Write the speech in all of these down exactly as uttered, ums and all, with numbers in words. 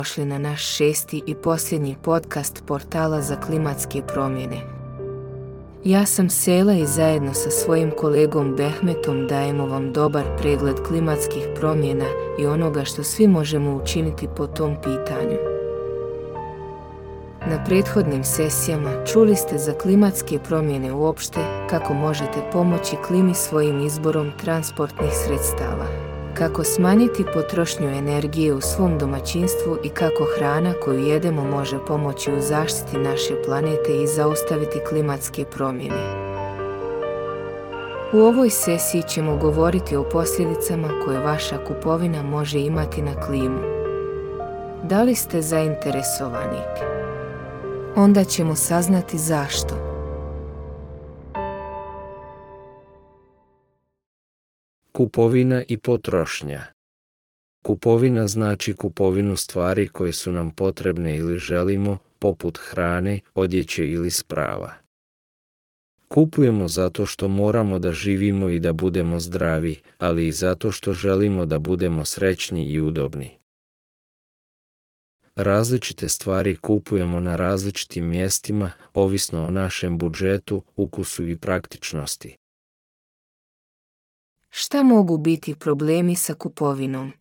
Došli na naš šesti i posljednji podcast portala za klimatske promjene. Ja sam Sela i zajedno sa svojim kolegom Behmetom dajemo vam dobar pregled klimatskih promjena i onoga što svi možemo učiniti po tom pitanju. Na prethodnim sesijama čuli ste za klimatske promjene uopšte, kako možete pomoći klimi svojim izborom transportnih sredstava, kako smanjiti potrošnju energije u svom domaćinstvu i kako hrana koju jedemo može pomoći u zaštiti naše planete i zaustaviti klimatske promjene. U ovoj sesiji ćemo govoriti o posljedicama koje vaša kupovina može imati na klimu. Da li ste zainteresovani? Onda ćemo saznati zašto. Kupovina i potrošnja. Kupovina znači kupovinu stvari koje su nam potrebne ili želimo, poput hrane, odjeće ili sprava. Kupujemo zato što moramo da živimo i da budemo zdravi, ali i zato što želimo da budemo srećni i udobni. Različite stvari kupujemo na različitim mjestima, ovisno o našem budžetu, ukusu i praktičnosti. Šta mogu biti problemi sa kupovinom?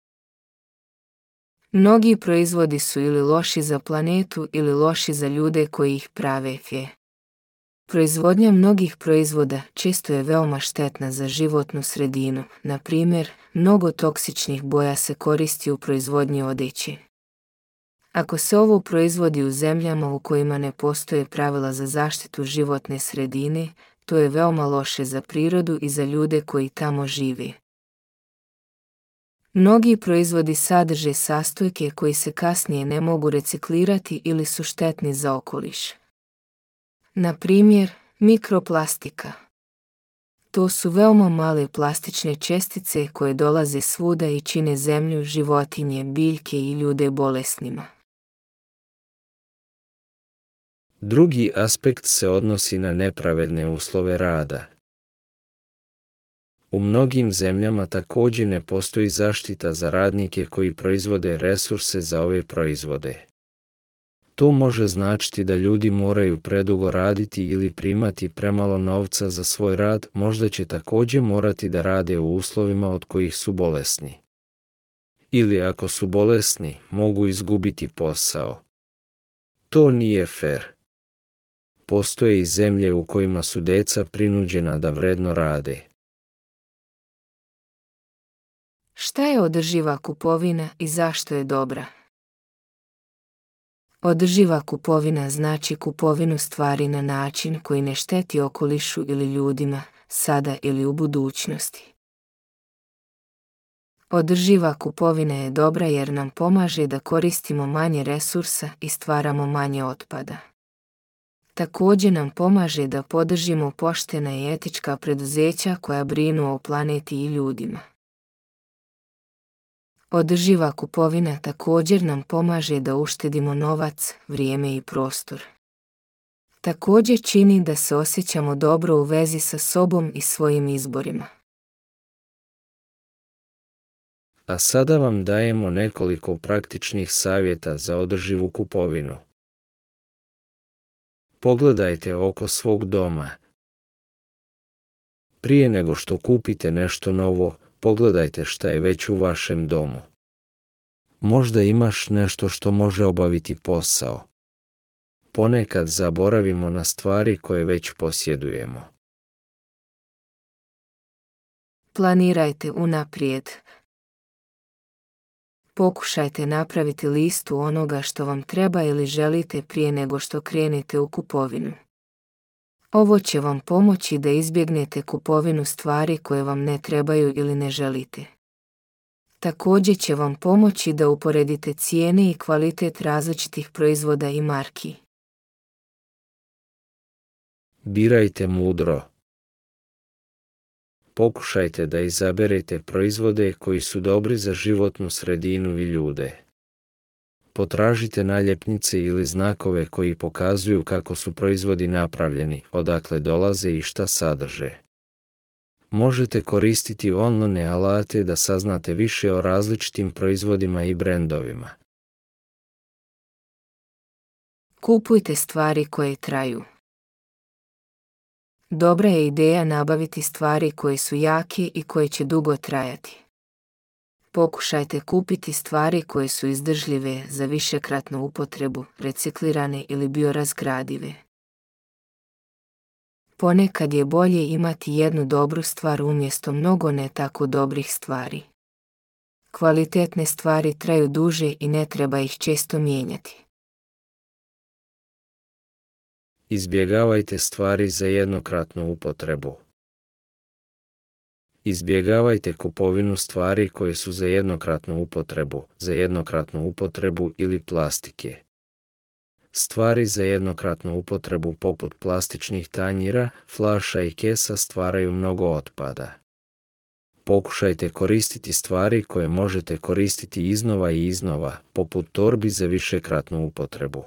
Mnogi proizvodi su ili loši za planetu ili loši za ljude koji ih prave. Proizvodnja mnogih proizvoda često je veoma štetna za životnu sredinu. Na primjer, mnogo toksičnih boja se koristi u proizvodnji odjeće. Ako se ovo proizvodi u zemljama u kojima ne postoje pravila za zaštitu životne sredine, to je veoma loše za prirodu i za ljude koji tamo žive. Mnogi proizvodi sadrže sastojke koji se kasnije ne mogu reciklirati ili su štetni za okoliš. Na primjer, mikroplastika. To su veoma male plastične čestice koje dolaze svuda i čine zemlju, životinje, biljke i ljude bolesnima. Drugi aspekt se odnosi na nepravedne uslove rada. U mnogim zemljama također ne postoji zaštita za radnike koji proizvode resurse za ove proizvode. To može značiti da ljudi moraju predugo raditi ili primati premalo novca za svoj rad, možda će također morati da rade u uslovima od kojih su bolesni. Ili ako su bolesni, mogu izgubiti posao. To nije fer. Postoje i zemlje u kojima su deca prinuđena da vredno rade. Šta je održiva kupovina i zašto je dobra? Održiva kupovina znači kupovinu stvari na način koji ne šteti okolišu ili ljudima, sada ili u budućnosti. Održiva kupovina je dobra jer nam pomaže da koristimo manje resursa i stvaramo manje otpada. Također nam pomaže da podržimo poštena i etička preduzeća koja brinu o planeti i ljudima. Održiva kupovina također nam pomaže da uštedimo novac, vrijeme i prostor. Također čini da se osjećamo dobro u vezi sa sobom i svojim izborima. A sada vam dajemo nekoliko praktičnih savjeta za održivu kupovinu. Pogledajte oko svog doma. Prije nego što kupite nešto novo, pogledajte šta je već u vašem domu. Možda imaš nešto što može obaviti posao. Ponekad zaboravimo na stvari koje već posjedujemo. Planirajte unaprijed. Pokušajte napraviti listu onoga što vam treba ili želite prije nego što krenete u kupovinu. Ovo će vam pomoći da izbjegnete kupovinu stvari koje vam ne trebaju ili ne želite. Također će vam pomoći da uporedite cijene i kvalitet različitih proizvoda i marki. Birajte mudro. Pokušajte da izaberete proizvode koji su dobri za životnu sredinu i ljude. Potražite naljepnice ili znakove koji pokazuju kako su proizvodi napravljeni, odakle dolaze i šta sadrže. Možete koristiti online alate da saznate više o različitim proizvodima i brendovima. Kupujte stvari koje traju. Dobra je ideja nabaviti stvari koje su jake i koje će dugo trajati. Pokušajte kupiti stvari koje su izdržljive za višekratnu upotrebu, reciklirane ili biorazgradive. Ponekad je bolje imati jednu dobru stvar umjesto mnogo ne tako dobrih stvari. Kvalitetne stvari traju duže i ne treba ih često mijenjati. Izbjegavajte stvari za jednokratnu upotrebu. Izbjegavajte kupovinu stvari koje su za jednokratnu upotrebu, za jednokratnu upotrebu ili plastike. Stvari za jednokratnu upotrebu poput plastičnih tanjira, flaša i kesa stvaraju mnogo otpada. Pokušajte koristiti stvari koje možete koristiti iznova i iznova, poput torbi za višekratnu upotrebu.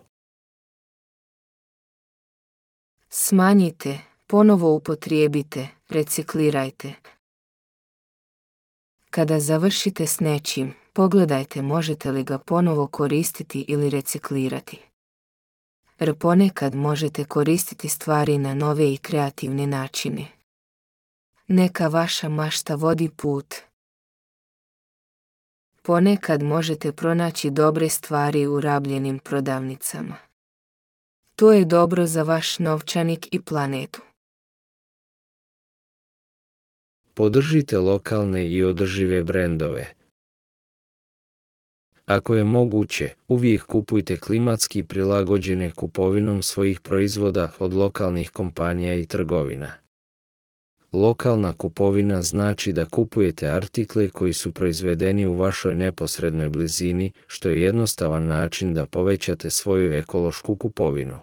Smanjite, ponovo upotrijebite, reciklirajte. Kada završite s nečim, pogledajte možete li ga ponovo koristiti ili reciklirati. Jer ponekad možete koristiti stvari na nove i kreativne načine. Neka vaša mašta vodi put. Ponekad možete pronaći dobre stvari u rabljenim prodavnicama. To je dobro za vaš novčanik i planetu. Podržite lokalne i održive brendove. Ako je moguće, uvijek kupujte klimatski prilagođene kupovinom svojih proizvoda od lokalnih kompanija i trgovina. Lokalna kupovina znači da kupujete artikle koji su proizvedeni u vašoj neposrednoj blizini, što je jednostavan način da povećate svoju ekološku kupovinu.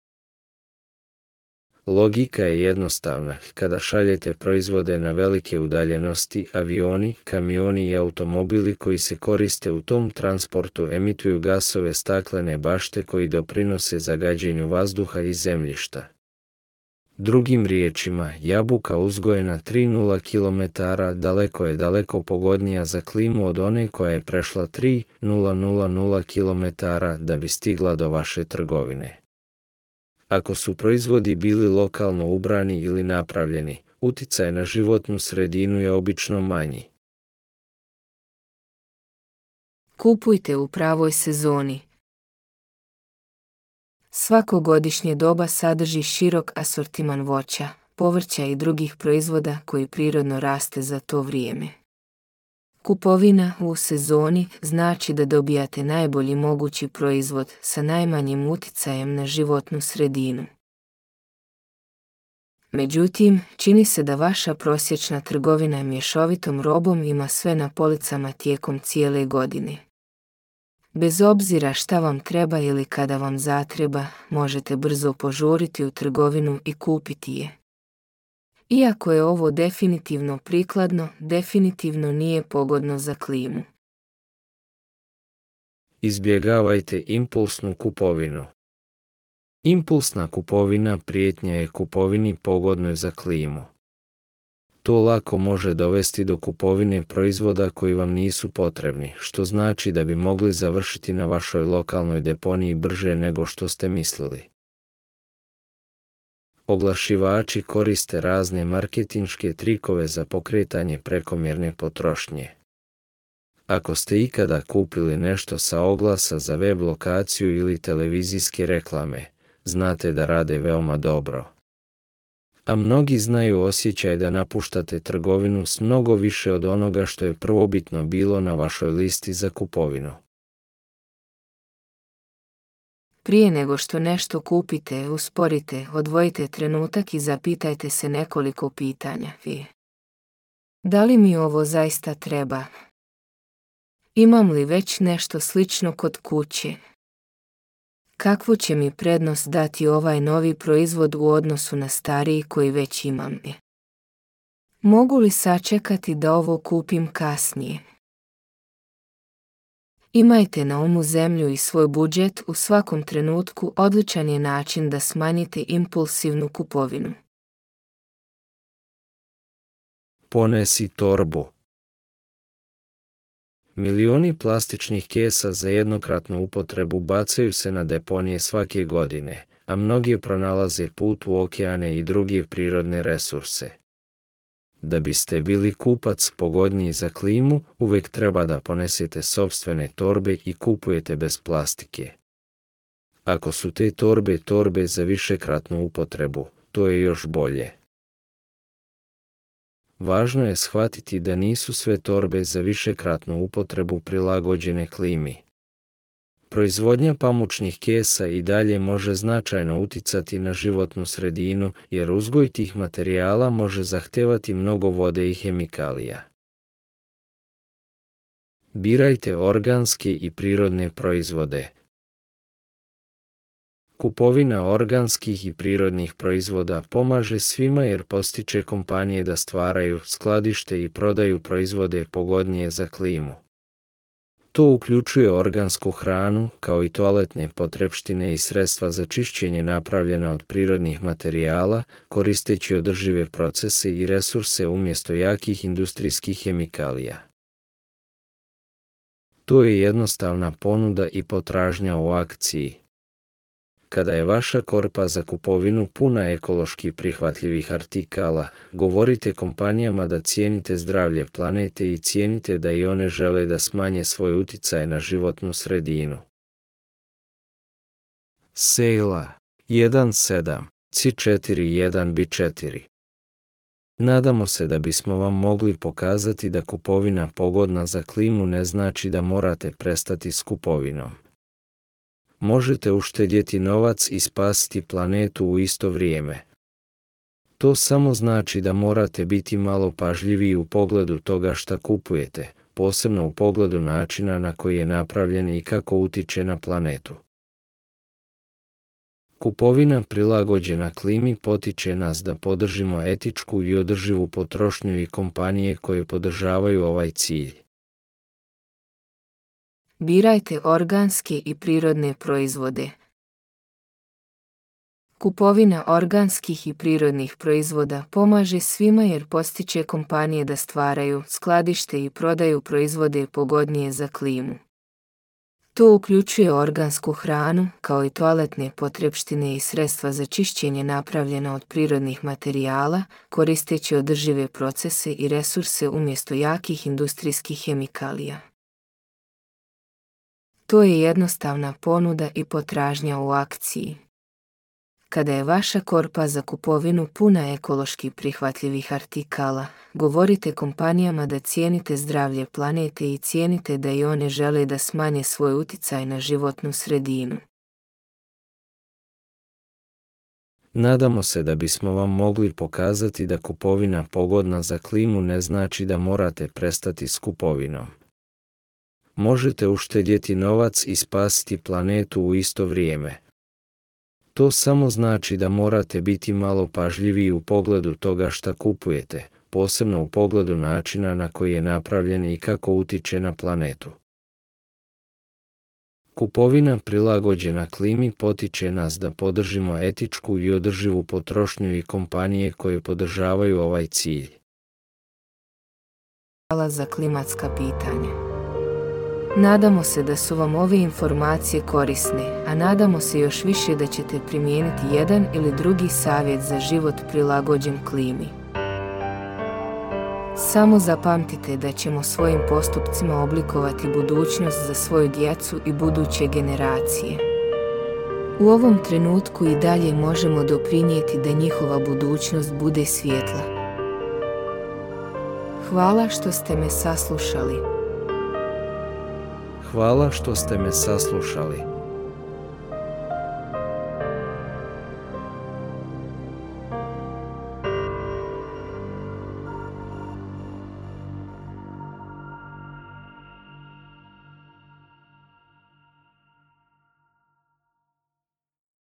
Logika je jednostavna. Kada šaljete proizvode na velike udaljenosti, avioni, kamioni i automobili koji se koriste u tom transportu emituju gasove staklene bašte koji doprinose zagađenju vazduha i zemljišta. Drugim riječima, jabuka uzgojena tri zarez nula kilometara daleko je daleko pogodnija za klimu od one koja je prešla tri zarez nula nula nula kilometara da bi stigla do vaše trgovine. Ako su proizvodi bili lokalno ubrani ili napravljeni, uticaj na životnu sredinu je obično manji. Kupujte u pravoj sezoni. Svako godišnje doba sadrži širok asortiman voća, povrća i drugih proizvoda koji prirodno raste za to vrijeme. Kupovina u sezoni znači da dobijate najbolji mogući proizvod sa najmanjim uticajem na životnu sredinu. Međutim, čini se da vaša prosječna trgovina mješovitom robom ima sve na policama tijekom cijele godine. Bez obzira šta vam treba ili kada vam zatreba, možete brzo požuriti u trgovinu i kupiti je. Iako je ovo definitivno prikladno, definitivno nije pogodno za klimu. Izbjegavajte impulsnu kupovinu. Impulsna kupovina prijetnja je kupovini pogodnoj za klimu. To lako može dovesti do kupovine proizvoda koji vam nisu potrebni, što znači da bi mogli završiti na vašoj lokalnoj deponiji brže nego što ste mislili. Oglašivači koriste razne marketinške trikove za pokretanje prekomjerne potrošnje. Ako ste ikada kupili nešto sa oglasa za web lokaciju ili televizijske reklame, znate da rade veoma dobro. A mnogi znaju osjećaj da napuštate trgovinu s mnogo više od onoga što je prvobitno bilo na vašoj listi za kupovinu. Prije nego što nešto kupite, usporite, odvojite trenutak i zapitajte se nekoliko pitanja. Da li mi ovo zaista treba? Imam li već nešto slično kod kuće? Kakvu će mi prednost dati ovaj novi proizvod u odnosu na stariji koji već imam? Mogu li sačekati da ovo kupim kasnije? Imajte na umu zemlju i svoj budžet u svakom trenutku odličan je način da smanjite impulsivnu kupovinu. Ponesi torbu. Milioni plastičnih kesa za jednokratnu upotrebu bacaju se na deponije svake godine, a mnogi pronalaze put u okeane i druge prirodne resurse. Da biste bili kupac pogodniji za klimu, uvijek treba da ponesete sopstvene torbe i kupujete bez plastike. Ako su te torbe torbe za višekratnu upotrebu, to je još bolje. Važno je shvatiti da nisu sve torbe za višekratnu upotrebu prilagođene klimi. Proizvodnja pamučnih kesa i dalje može značajno uticati na životnu sredinu, jer uzgoj tih materijala može zahtevati mnogo vode i hemikalija. Birajte organske i prirodne proizvode. Kupovina organskih i prirodnih proizvoda pomaže svima jer postiče kompanije da stvaraju, skladište i prodaju proizvode pogodnije za klimu. To uključuje organsku hranu, kao i toaletne potrepštine i sredstva za čišćenje napravljena od prirodnih materijala, koristeći održive procese i resurse umjesto jakih industrijskih hemikalija. To je jednostavna ponuda i potražnja u akciji. Kada je vaša korpa za kupovinu puna ekološki prihvatljivih artikala, govorite kompanijama da cijenite zdravlje planete i cijenite da i one žele da smanje svoj uticaj na životnu sredinu. Sejla jedan sedam C četiri jedan B četiri. Nadamo se da bismo vam mogli pokazati da kupovina pogodna za klimu ne znači da morate prestati s kupovinom. Možete uštedjeti novac i spasiti planetu u isto vrijeme. To samo znači da morate biti malo pažljiviji u pogledu toga šta kupujete, posebno u pogledu načina na koji je napravljen i kako utiče na planetu. Kupovina prilagođena klimi potiče nas da podržimo etičku i održivu potrošnju i kompanije koje podržavaju ovaj cilj. Birajte organske i prirodne proizvode. Kupovina organskih i prirodnih proizvoda pomaže svima jer postiče kompanije da stvaraju, skladište i prodaju proizvode pogodnije za klimu. To uključuje organsku hranu, kao i toaletne potrepštine i sredstva za čišćenje napravljena od prirodnih materijala, koristeći održive procese i resurse umjesto jakih industrijskih hemikalija. To je jednostavna ponuda i potražnja u akciji. Kada je vaša korpa za kupovinu puna ekološki prihvatljivih artikala, govorite kompanijama da cijenite zdravlje planete i cijenite da i one žele da smanje svoj uticaj na životnu sredinu. Nadamo se da bismo vam mogli pokazati da kupovina pogodna za klimu ne znači da morate prestati s kupovinom. Možete uštedjeti novac i spasiti planetu u isto vrijeme. To samo znači da morate biti malo pažljiviji u pogledu toga šta kupujete, posebno u pogledu načina na koji je napravljen i kako utiče na planetu. Kupovina prilagođena klimi potiče nas da podržimo etičku i održivu potrošnju i kompanije koje podržavaju ovaj cilj. Hvala za klimatska pitanja. Nadamo se da su vam ove informacije korisne, a nadamo se još više da ćete primijeniti jedan ili drugi savjet za život prilagođen klimi. Samo zapamtite da ćemo svojim postupcima oblikovati budućnost za svoju djecu i buduće generacije. U ovom trenutku i dalje možemo doprinijeti da njihova budućnost bude svjetla. Hvala što ste me saslušali. Hvala što ste me saslušali.